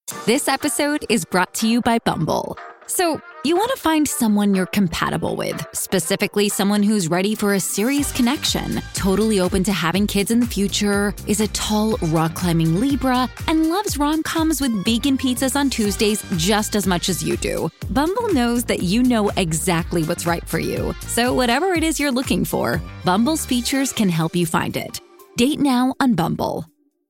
This episode is brought to you by Bumble. So, you want to find someone you're compatible with, specifically someone who's ready for a serious connection, totally open to having kids in the future, is a tall, rock-climbing Libra, and loves rom-coms with vegan pizzas on Tuesdays just as much as you do. Bumble knows that you know exactly what's right for you. So whatever it is you're looking for, Bumble's features can help you find it. Date now on Bumble.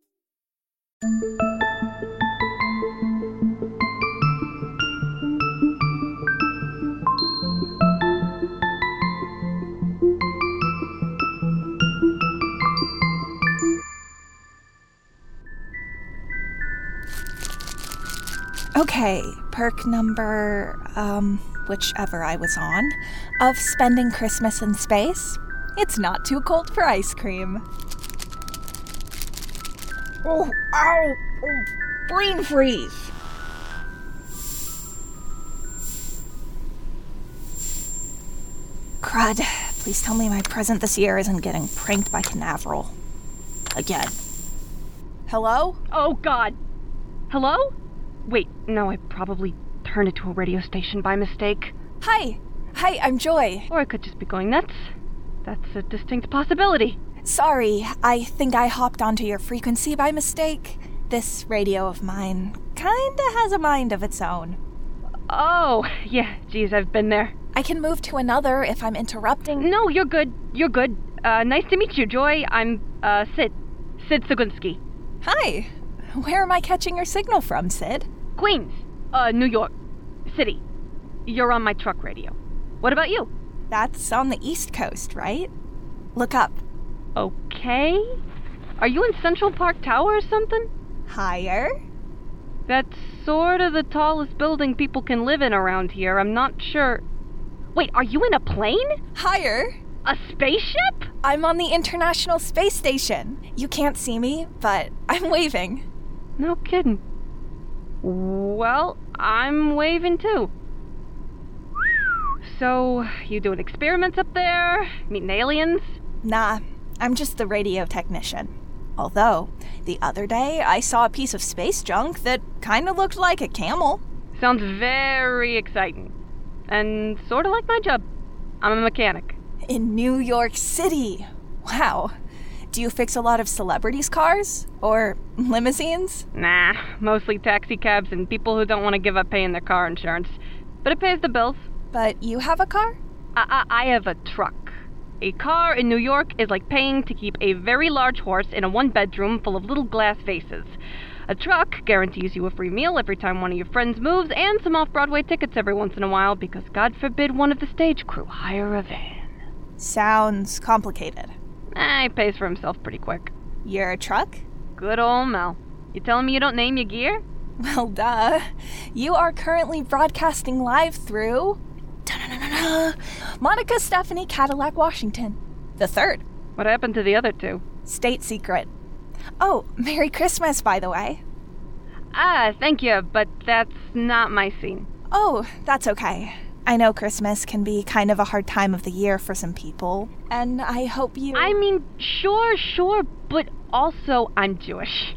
Okay, perk number, whichever I was on, of spending Christmas in space. It's not too cold for ice cream. Oh, ow! Oh, brain freeze! Crud, please tell me my present this year isn't getting pranked by Canaveral. Again. Hello? Oh, God. Hello? Wait, no, I probably turned it to a radio station by mistake. Hi, I'm Joy. Or I could just be going nuts. That's a distinct possibility. Sorry, I think I hopped onto your frequency by mistake. This radio of mine kinda has a mind of its own. Oh, yeah, geez, I've been there. I can move to another if I'm interrupting. No, you're good. You're good. Nice to meet you, Joy. I'm, Sid. Sid Sugunski. Hi. Where am I catching your signal from, Sid? Queens. New York. City. You're on my truck radio. What about you? That's on the East Coast, right? Look up. Okay. Are you in Central Park Tower or something? Higher? That's sort of the tallest building people can live in around here. I'm not sure. Wait, are you in a plane? Higher? A spaceship? I'm on the International Space Station. You can't see me, but I'm waving. No kidding. Well, I'm waving too. So, you doing experiments up there? Meeting aliens? Nah, I'm just the radio technician. Although, the other day I saw a piece of space junk that kinda looked like a camel. Sounds very exciting. And sorta like my job. I'm a mechanic. In New York City. Wow. Do you fix a lot of celebrities' cars? Or limousines? Nah, mostly taxi cabs and people who don't want to give up paying their car insurance. But it pays the bills. But you have a car? I have a truck. A car in New York is like paying to keep a very large horse in a one-bedroom full of little glass vases. A truck guarantees you a free meal every time one of your friends moves and some off-Broadway tickets every once in a while because God forbid one of the stage crew hire a van. Sounds complicated. He pays for himself pretty quick. Your truck? Good old Mel. You telling me you don't name your gear? Well, duh. You are currently broadcasting live through... Monica Stephanie Cadillac Washington. The third. What happened to the other two? State secret. Oh, Merry Christmas, by the way. Thank you, but that's not my scene. Oh, that's okay. I know Christmas can be kind of a hard time of the year for some people, and I hope you... I mean, sure, but also I'm Jewish.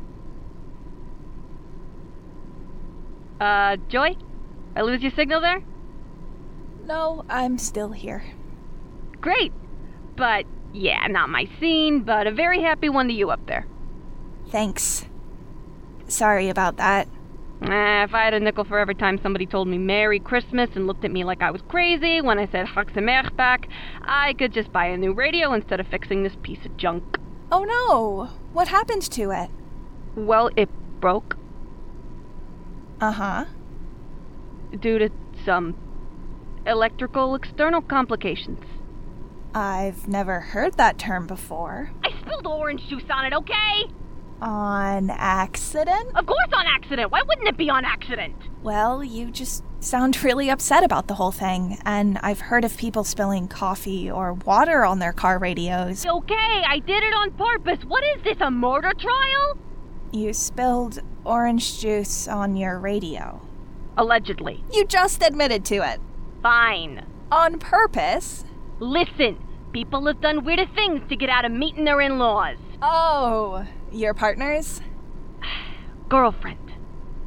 Joy? I lose your signal there? No, I'm still here. Great. But, yeah, not my scene, but a very happy one to you up there. Thanks. Sorry about that. If I had a nickel for every time somebody told me Merry Christmas and looked at me like I was crazy when I said Chag Sameach back, I could just buy a new radio instead of fixing this piece of junk. Oh no! What happened to it? Well, it broke. Uh-huh. Due to some electrical external complications. I've never heard that term before. I spilled orange juice on it, okay? On accident? Of course on accident! Why wouldn't it be on accident? Well, you just sound really upset about the whole thing, and I've heard of people spilling coffee or water on their car radios. Okay, I did it on purpose. What is this, a murder trial? You spilled orange juice on your radio. Allegedly. You just admitted to it. Fine. On purpose? Listen, people have done weirder things to get out of meeting their in-laws. Oh, your partners? Girlfriend.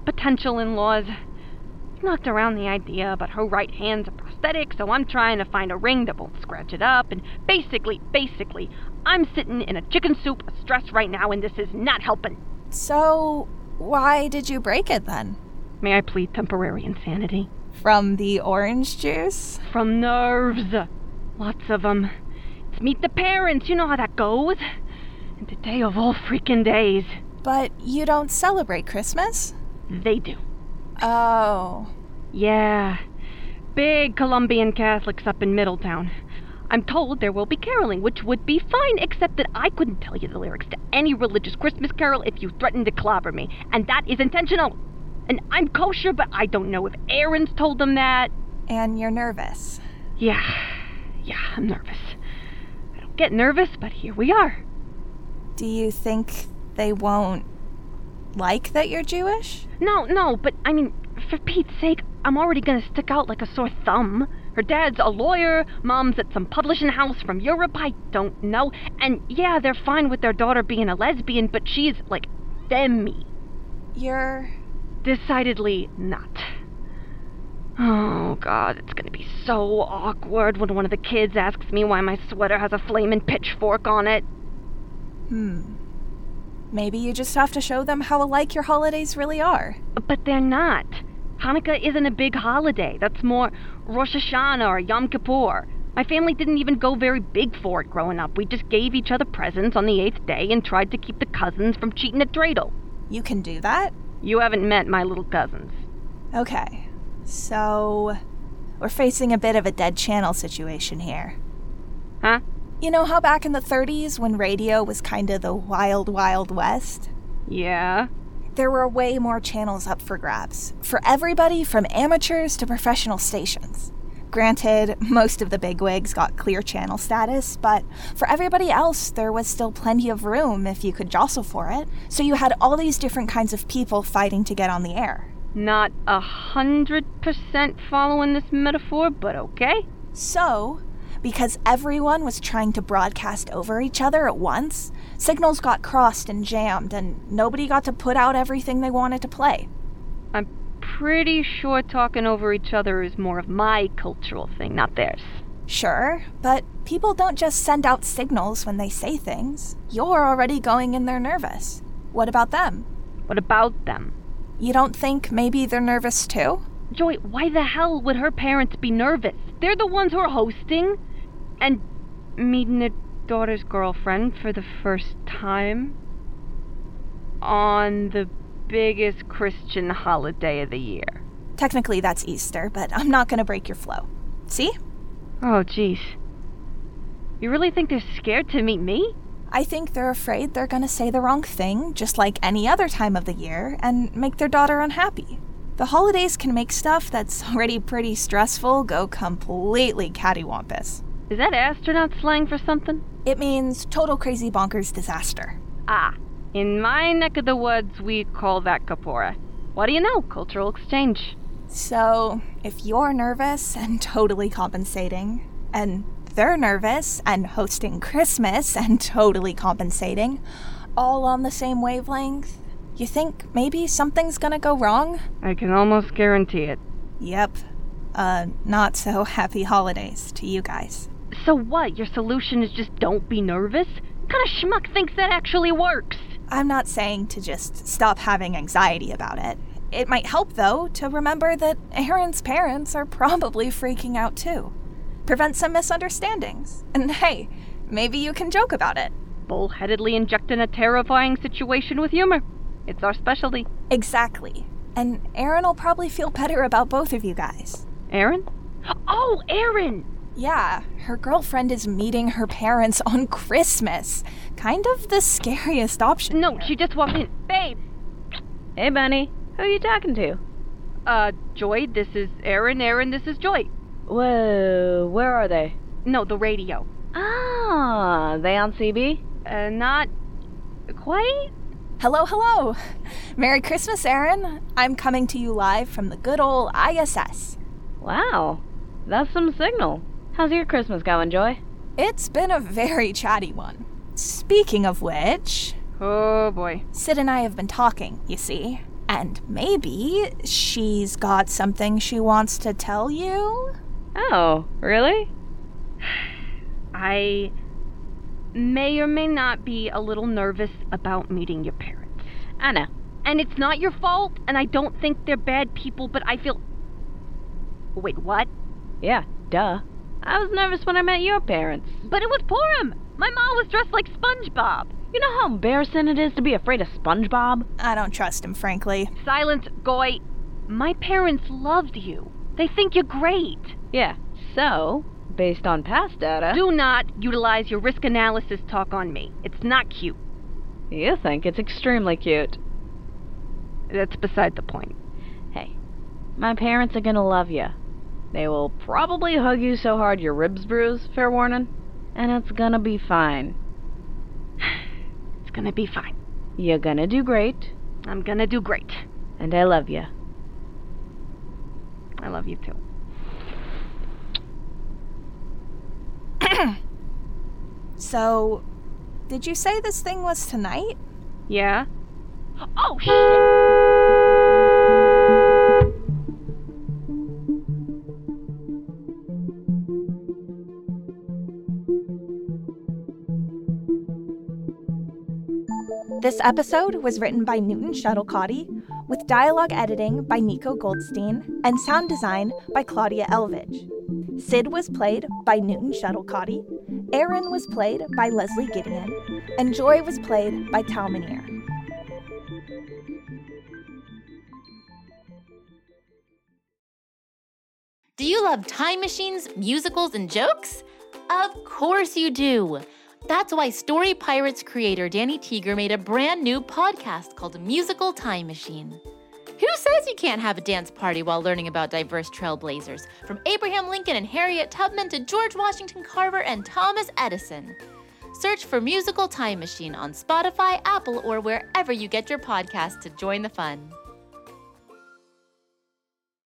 potential in-laws. Knocked around the idea, but her right hand's a prosthetic, so I'm trying to find a ring that won't scratch it up, and basically, I'm sitting in a chicken soup of stress right now, and this is not helping. So, why did you break it then? May I plead temporary insanity? From the orange juice? From nerves. Lots of them. It's meet the parents, you know how that goes. And today of all freaking days. But you don't celebrate Christmas? They do. Oh. Yeah. Big Colombian Catholics up in Middletown. I'm told there will be caroling, which would be fine, except that I couldn't tell you the lyrics to any religious Christmas carol if you threatened to clobber me. And that is intentional. And I'm kosher, but I don't know if Aaron's told them that. And you're nervous. Yeah, I'm nervous. I don't get nervous, but here we are. Do you think they won't like that you're Jewish? No, but I mean, for Pete's sake, I'm already gonna stick out like a sore thumb. Her dad's a lawyer, mom's at some publishing house from Europe, I don't know. And yeah, they're fine with their daughter being a lesbian, but she's, like, demi. You're... Decidedly not. Oh, God, it's gonna be so awkward when one of the kids asks me why my sweater has a flaming pitchfork on it. Maybe you just have to show them how alike your holidays really are. But they're not. Hanukkah isn't a big holiday. That's more Rosh Hashanah or Yom Kippur. My family didn't even go very big for it growing up. We just gave each other presents on the 8th day and tried to keep the cousins from cheating at dreidel. You can do that? You haven't met my little cousins. Okay. So, we're facing a bit of a dead channel situation here. Huh? You know how back in the 30s when radio was kind of the wild, wild west? Yeah? There were way more channels up for grabs, for everybody from amateurs to professional stations. Granted, most of the bigwigs got clear channel status, but for everybody else, there was still plenty of room if you could jostle for it. So you had all these different kinds of people fighting to get on the air. Not 100% following this metaphor, but okay. So, because everyone was trying to broadcast over each other at once, signals got crossed and jammed, and nobody got to put out everything they wanted to play. I'm pretty sure talking over each other is more of my cultural thing, not theirs. Sure, but people don't just send out signals when they say things. You're already going in there nervous. What about them? What about them? You don't think maybe they're nervous too? Joy, why the hell would her parents be nervous? They're the ones who are hosting. And meeting their daughter's girlfriend for the first time. On the biggest Christian holiday of the year. Technically that's Easter, but I'm not gonna break your flow. See? Oh, jeez. You really think they're scared to meet me? I think they're afraid they're gonna say the wrong thing, just like any other time of the year, and make their daughter unhappy. The holidays can make stuff that's already pretty stressful go completely cattywampus. Is that astronaut slang for something? It means total crazy bonkers disaster. Ah, in my neck of the woods, we call that Kapora. What do you know? Cultural exchange. So, if you're nervous and totally compensating, and they're nervous and hosting Christmas and totally compensating, all on the same wavelength, you think maybe something's gonna go wrong? I can almost guarantee it. Yep. Not so happy holidays to you guys. So what? Your solution is just don't be nervous? What kind of schmuck thinks that actually works? I'm not saying to just stop having anxiety about it. It might help, though, to remember that Aaron's parents are probably freaking out, too. Prevent some misunderstandings. And hey, maybe you can joke about it. Bullheadedly injecting a terrifying situation with humor. It's our specialty. Exactly. And Aaron will probably feel better about both of you guys. Aaron? Oh, Aaron! Yeah, her girlfriend is meeting her parents on Christmas. Kind of the scariest option. No, she just walked in. Babe! Hey, Bunny. Who are you talking to? Joy, this is Aaron. Aaron, this is Joy. Whoa, where are they? No, the radio. Ah, they on CB? Not quite? Hello. Merry Christmas, Aaron. I'm coming to you live from the good old ISS. Wow, that's some signal. How's your Christmas going, Joy? It's been a very chatty one. Speaking of which... Oh, boy. Sid and I have been talking, you see. And maybe she's got something she wants to tell you? Oh, really? I may or may not be a little nervous about meeting your parents. I know. And it's not your fault, and I don't think they're bad people, but I feel... Wait, what? Yeah, duh. I was nervous when I met your parents. But it was Purim! My mom was dressed like SpongeBob! You know how embarrassing it is to be afraid of SpongeBob? I don't trust him, frankly. Silence, Goy. My parents loved you. They think you're great. Yeah, so, based on past data... Do not utilize your risk analysis talk on me. It's not cute. You think it's extremely cute. That's beside the point. Hey, my parents are gonna love you. They will probably hug you so hard your ribs bruise, fair warning. And it's gonna be fine. It's gonna be fine. You're gonna do great. I'm gonna do great. And I love you. I love you too. So, did you say this thing was tonight? Yeah? Oh, shit! This episode was written by Newton Shuttlecotti, with dialogue editing by Nico Goldstein and sound design by Claudia Elvidge. Sid was played by Newton Shuttlecotti, Aaron was played by Leslie Gideon, and Joy was played by Tal Minear. Do you love time machines, musicals, and jokes? Of course you do. That's why Story Pirates creator Danny Teeger made a brand new podcast called Musical Time Machine. Who says you can't have a dance party while learning about diverse trailblazers, from Abraham Lincoln and Harriet Tubman to George Washington Carver and Thomas Edison? Search for Musical Time Machine on Spotify, Apple, or wherever you get your podcasts to join the fun.